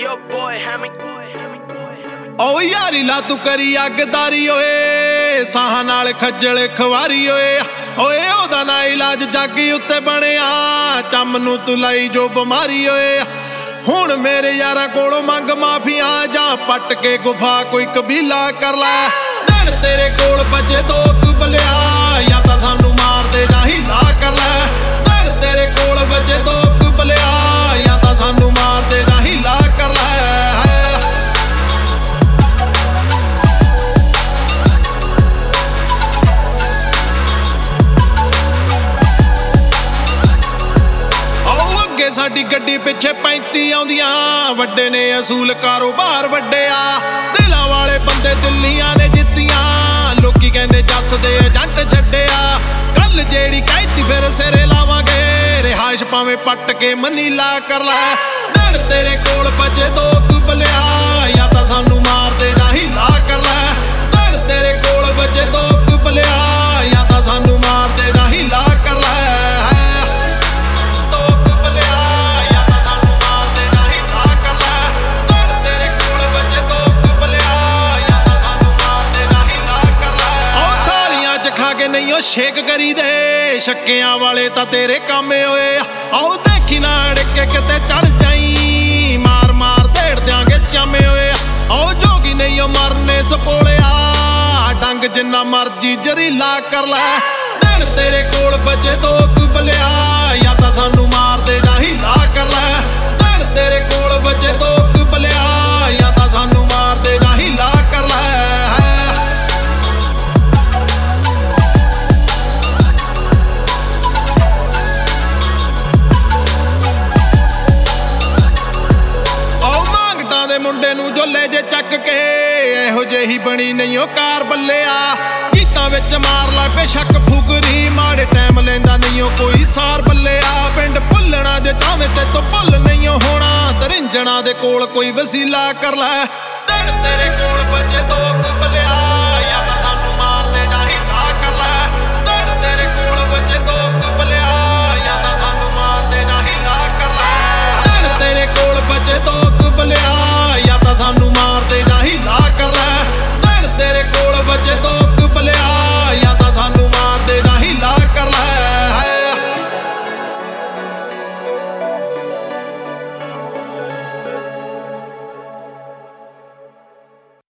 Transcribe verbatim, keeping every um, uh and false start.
your boy Hammy. ਓ ਯਾਰੀ ਲਾ ਤੂੰ ਕਰੀ ਅੱਗਦਾਰੀ ਓਏ ਸਾਹਾਂ ਨਾਲ ਖੱਜਲ ਖਵਾਰੀ ਓਏ ਓਏ ਉਹਦਾ ਨਾ ਇਲਾਜ ਜੱਗ ਉੱਤੇ ਬਣਿਆ ਚੰਮ ਨੂੰ ਤੂੰ ਲਈ ਜੋ ਬਿਮਾਰੀ ਓਏ ਹੁਣ ਮੇਰੇ ਯਾਰਾਂ ਕੋਲੋਂ ਮੰਗ ਮਾਫੀਆਂ ਜਾਂ ਪੱਟ ਕੇ ਗੁਫਾ ਕੋਈ ਕਬੀਲਾ ਕਰ ਲੈ ਦਿਨ ਤੇਰੇ ਕੋਲ ਬਚੇ ਦੋ ਕੁਬਲਿਆ ਜਾਂ ਤਾਂ ਸਾਨੂੰ ਮਾਰ ਦੇ ਜਾਂ ਹੀਲਾ ਕਰ ਲੈ ਦਿਨ ਤੇਰੇ ਕੋਲ ਬਚੇ ਦੋ ਕੁਬਲਿਆ ਜਾਂ ਤਾਂ ਸਾਨੂੰ ਮਾਰ ਦੇ ਜਾਂ ਹੀਲਾ ਕਰ ਲੈ ਸਾਡੀ ਗੱਡੀ ਪਿੱਛੇ ਪੈਂਤੀ ਆਉਂਦੀਆਂ ਵੱਡੇ ਨੇ ਅਸੂਲ ਕਾਰੋਬਾਰ ਵੱਡਿਆ ਦਿਲਾਂ ਵਾਲੇ ਬੰਦੇ ਦਿੱਲੀਆਂ ਨੇ ਜਿੱਤੀਆਂ ਲੋਕੀ ਕਹਿੰਦੇ ਜੱਸ ਦੇ ਏਜੰਟ ਛੱਡਿਆ ਗੱਲ ਜਿਹੜੀ ਕਹਿਤੀ ਫਿਰ ਸਿਰੇ ਲਾਵਾਂਗੇ ਰਿਹਾਇਸ਼ ਭਾਵੇਂ ਪੱਟ ਕੇ ਮਨੀਲਾ ਕਰ ਲੈ ਦਿਨ ਤੇਰੇ ਕੋਲ ਬਚੇ ਦੋ ਕੁਬਲਿਆ ਜਾਂ ਤਾਂ ਸਾਨੂੰ ਮਾਰ ਦੇ ਜਾਂ ਹੀਲਾ ਕਰ ਲੈ ਦਿਨ ਤੇਰੇ ਕੋਲ ਬਚੇ ਦੋ ਕੁਬਲਿਆ ਜਾਂ ਤਾਂ ਸਾਨੂੰ ਮਾਰ ਦੇ ਜਾਂ ਹੀਲਾ ਕਰ ਲੈ ਨਹੀਂ ਉਹ ਸ਼ੇਕ ਕਰੀ ਦੇ ਸ਼ੱਕਿਆਂ ਵਾਲੇ ਤਾਂ ਤੇਰੇ ਕਾਮੇ ਹੋਏ ਆਓ ਦੇਖੀ ਨਾ ਅੜਕੇ ਕਿਤੇ ਚੜ ਜਾਈ ਮਾਰ ਮਾਰ ਢੇੜ ਦਿਆਂਗੇ ਚਾਮੇ ਹੋਏ ਆਓ ਜੋਗੀ ਨਹੀਂ ਉਹ ਮਰਨੇ ਸਪੋਲਿਆ ਡੰਗ ਜਿੰਨਾ ਮਰਜੀ ਜ਼ਰੀਲਾ ਕਰ ਲੈ ਦਿਨ ਤੇਰੇ ਕੋਲ ਬਚੇ ਦੋ ਕੁਬਲਿਆ ਜਾਂ ਤਾਂ ਸਾਨੂੰ ਮਾਰ ਦੇ ਜਾਂ ਹੀਲਾ ਕਰ ਲੈ ਦਿਨ ਤੇਰੇ ਕੋਲ ਬਚੇ ਦੋ ਕੁਬਲਿਆ ਜਾਂ ਤਾਂ ਸਾਨੂੰ ਮਾਰ ਦੇ ਜਾਂ ਹੀਲਾ ਕਰ ਲੈ ਮੁੰਡੇ ਨੂੰ ਜੋਲੇ ਜੇ ਚੱਕ ਕੇ ਇਹੋ ਜਿਹੀ ਬਣੀ ਨਹੀਂ ਉਹ ਕਾਰ ਬੱਲਿਆ ਗੀਤਾਂ ਵਿੱਚ ਮਾਰ ਲਾ ਬੇਸ਼ੱਕ ਫੁਗਰੀ ਮਾੜੇ ਟਾਈਮ ਲੈਂਦਾ ਨਹੀਂ ਉਹ ਕੋਈ ਸਾਰ ਬੱਲਿਆ ਪਿੰਡ ਭੁੱਲਣਾ ਜੇ ਚਾਵੇਂ ਤੇ ਤੋਂ ਭੁੱਲ ਨਹੀਂ ਹੋਣਾ ਤਰਿੰਜਣਾ ਦੇ ਕੋਲ ਕੋਈ ਵਸੀਲਾ ਕਰ ਲੈ ਦਿਨ ਤੇਰੇ ਕੋਲ ਬਚੇ ਦੋ